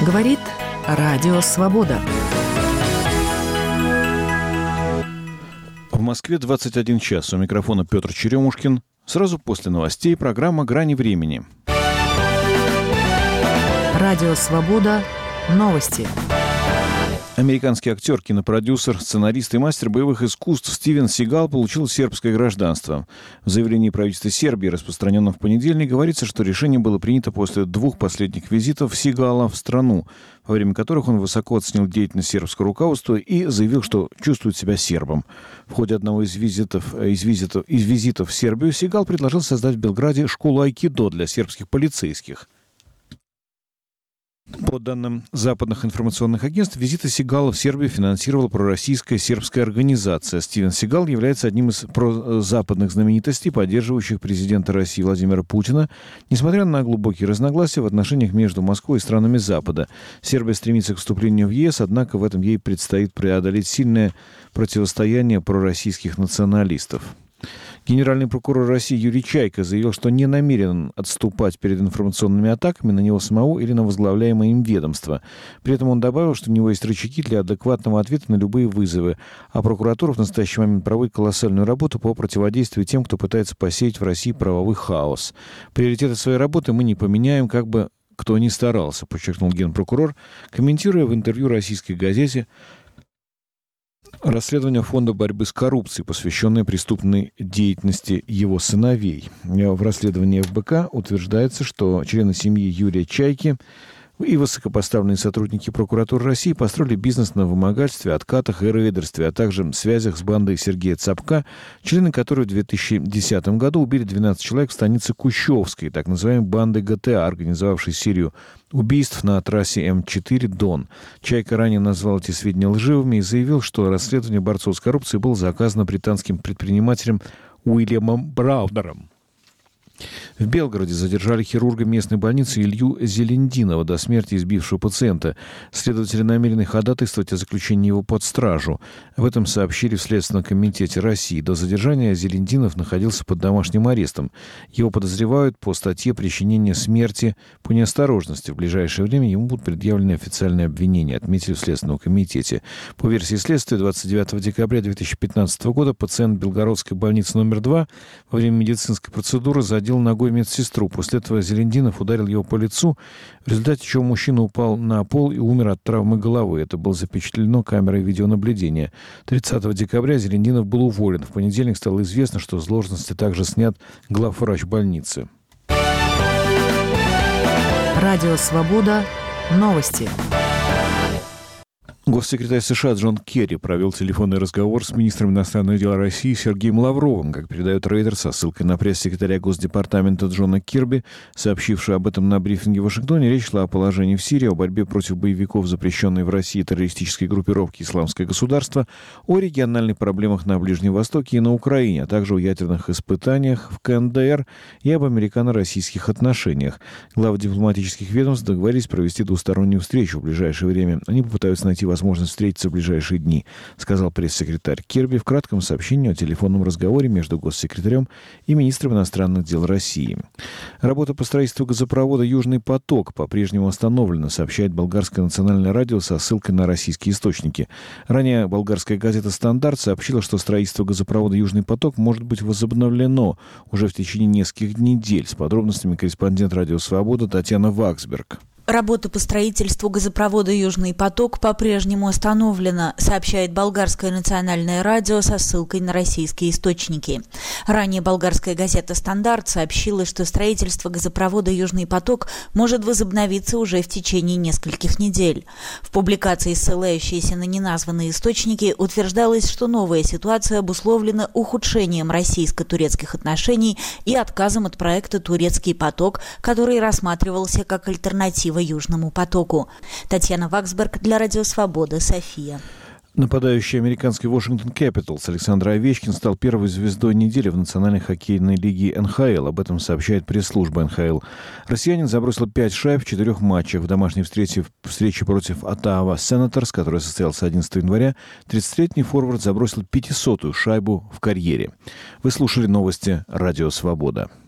Говорит Радио Свобода. В Москве 21 час. У микрофона Петр Черемушкин. Сразу после новостей программа «Грани времени». Радио Свобода. Новости. Американский актер, кинопродюсер, сценарист и мастер боевых искусств Стивен Сигал получил сербское гражданство. В заявлении правительства Сербии, распространенном в понедельник, говорится, что решение было принято после 2 последних визитов Сигала в страну, во время которых он высоко оценил деятельность сербского руководства и заявил, что чувствует себя сербом. В ходе одного из визитов в Сербию Сигал предложил создать в Белграде школу айкидо для сербских полицейских. По данным западных информационных агентств, визиты Сигала в Сербию финансировала пророссийская сербская организация. Стивен Сигал является одним из прозападных знаменитостей, поддерживающих президента России Владимира Путина, несмотря на глубокие разногласия в отношениях между Москвой и странами Запада. Сербия стремится к вступлению в ЕС, однако в этом ей предстоит преодолеть сильное противостояние пророссийских националистов. Генеральный прокурор России Юрий Чайка заявил, что не намерен отступать перед информационными атаками на него самого или на возглавляемое им ведомство. При этом он добавил, что у него есть рычаги для адекватного ответа на любые вызовы, а прокуратура в настоящий момент проводит колоссальную работу по противодействию тем, кто пытается посеять в России правовой хаос. Приоритеты своей работы мы не поменяем, как бы кто ни старался, подчеркнул генпрокурор, комментируя в интервью российской газете расследование Фонда борьбы с коррупцией, посвященное преступной деятельности его сыновей. В расследовании ФБК утверждается, что члены семьи Юрия Чайки и высокопоставленные сотрудники прокуратуры России построили бизнес на вымогательстве, откатах и рейдерстве, а также связях с бандой Сергея Цапка, члены которой в 2010 году убили 12 человек в станице Кущевской, так называемой бандой ГТА, организовавшей серию убийств на трассе М4 Дон. Чайка ранее назвал эти сведения лживыми и заявил, что расследование борцов с коррупцией было заказано британским предпринимателем Уильямом Браунером. В Белгороде задержали хирурга местной больницы Илью Зелендинова, до смерти избившего пациента. Следователи намерены ходатайствовать о заключении его под стражу. Об этом сообщили в Следственном комитете России. До задержания Зелендинов находился под домашним арестом. Его подозревают по статье «Причинение смерти по неосторожности». В ближайшее время ему будут предъявлены официальные обвинения, отметили в Следственном комитете. По версии следствия, 29 декабря 2015 года пациент Белгородской больницы номер 2 во время медицинской процедуры задел ногой медсестру. После этого Зелендинов ударил его по лицу, в результате чего мужчина упал на пол и умер от травмы головы. Это было запечатлено камерой видеонаблюдения. 30 декабря Зелендинов был уволен. В понедельник стало известно, что с должности также снят главврач больницы. Радио Свобода. Новости. Госсекретарь США Джон Керри провел телефонный разговор с министром иностранных дел России Сергеем Лавровым, как передает Reuters, со ссылкой на пресс-секретаря Госдепартамента Джона Кирби, сообщившего об этом на брифинге в Вашингтоне. Речь шла о положении в Сирии, о борьбе против боевиков, запрещенной в России террористической группировки «Исламское государство», о региональных проблемах на Ближнем Востоке и на Украине, а также о ядерных испытаниях в КНДР и об американо-российских отношениях. Главы дипломатических ведомств договорились провести двустороннюю встречу в ближайшее время. Они попытаются найти возможность встретиться в ближайшие дни, сказал пресс-секретарь Кирби в кратком сообщении о телефонном разговоре между госсекретарем и министром иностранных дел России. Работа по строительству газопровода «Южный поток» по-прежнему остановлена, сообщает болгарское национальное радио со ссылкой на российские источники. Ранее болгарская газета «Стандарт» сообщила, что строительство газопровода «Южный поток» может быть возобновлено уже в течение нескольких недель. С подробностями корреспондент «Радио Свобода» Татьяна Ваксберг. Работа по строительству газопровода «Южный поток» по-прежнему остановлена, сообщает болгарское национальное радио со ссылкой на российские источники. Ранее болгарская газета «Стандарт» сообщила, что строительство газопровода «Южный поток» может возобновиться уже в течение нескольких недель. В публикации, ссылающейся на неназванные источники, утверждалось, что новая ситуация обусловлена ухудшением российско-турецких отношений и отказом от проекта «Турецкий поток», который рассматривался как альтернатива Южному потоку. Татьяна Ваксберг для Радио Свобода, София. Нападающий американский Washington Capitals Александр Овечкин стал первой звездой недели в Национальной хоккейной лиге НХЛ. Об этом сообщает пресс-служба НХЛ. Россиянин забросил 5 шайб в 4 матчах. В домашней встрече против Оттава Сенаторс, которая состоялась 11 января, 30-летний форвард забросил 500-ю шайбу в карьере. Вы слушали новости Радио Свобода.